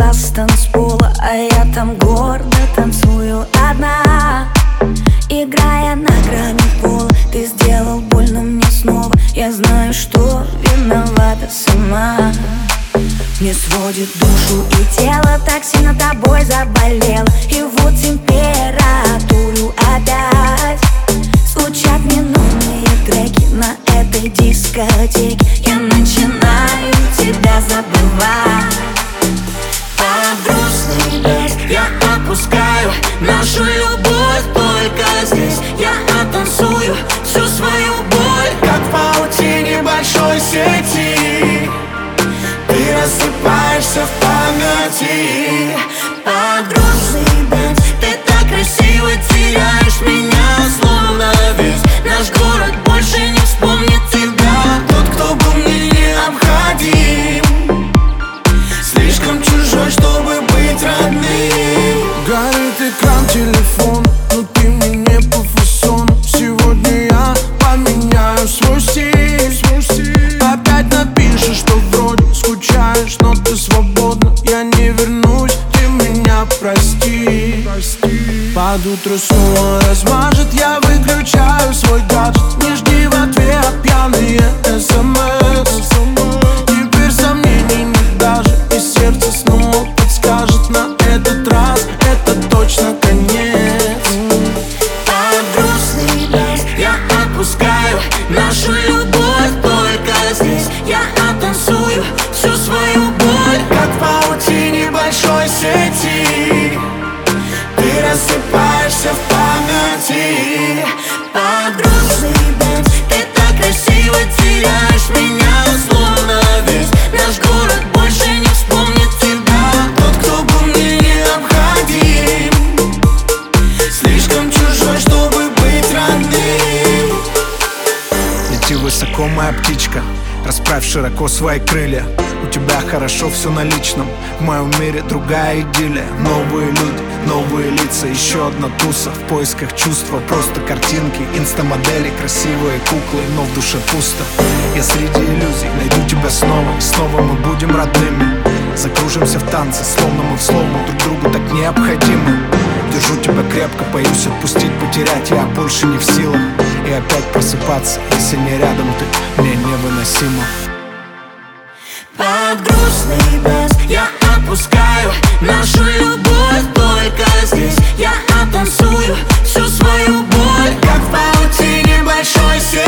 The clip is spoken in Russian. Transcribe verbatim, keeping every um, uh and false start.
глаз с танцпола, а я там гордо танцую одна. Играя на грани пола, ты сделал больно мне снова. Я знаю, что виновата сама. Мне сводит душу и тело, так сильно тобой заболел. И вот температуру опять. Звучат ненужные треки на этой дискотеке. Я начинаю тебя забывать. Под грустный бес я отпускаю нашу любовь только здесь. Я оттанцую всю свою боль, как в паутине большой сети. Ты рассыпаешься в памяти. Под грустный бес ты так красиво теряешь меня, словно весь наш город больше не вспомнит тебя. Тот, кто был мне необходим, слишком чужой, чтобы быть родным. Горит экран телефона, но ты мне не по фасону. Сегодня я поменяю свой стиль, свой стиль. Опять напишешь, что вроде скучаешь, но ты свободна. Я не вернусь, ты меня прости, прости. Под утро снова размажет, я выключаю свой гаджет. Не жди в ответ пьяные смс. Теперь сомнений нет даже, и сердце снова подскажет: на этот раз это точно конец. Под грустный бес я отпускаю нашу любовь только здесь. Я оттанцую всю свою боль, как в паутине большой сети. Ты рассыпаешься в памяти. Под грустный бес ты так красиво теряешь меня, словно весь наш город больше не вспомнит тебя. Тот, кто был мне необходим, слишком чужой, чтобы быть родным. Лети высоко, моя птичка, расправь широко свои крылья. У тебя хорошо все на личном, в моем мире другая идиллия. Новые люди, новые лица, еще одна туса. В поисках чувства, просто картинки, инстамодели, красивые куклы, но в душе пусто. Я среди иллюзий найду тебя снова, и снова мы будем родными. Закружимся в танце, словно мы в слому, друг другу так необходимы. Держу тебя крепко, боюсь отпустить, потерять, я больше не в силах. И опять просыпаться, если не рядом ты, мне невыносимо. Под грустный бес я отпускаю нашу любовь только здесь. Я оттанцую всю свою боль, как в паутине большой сети.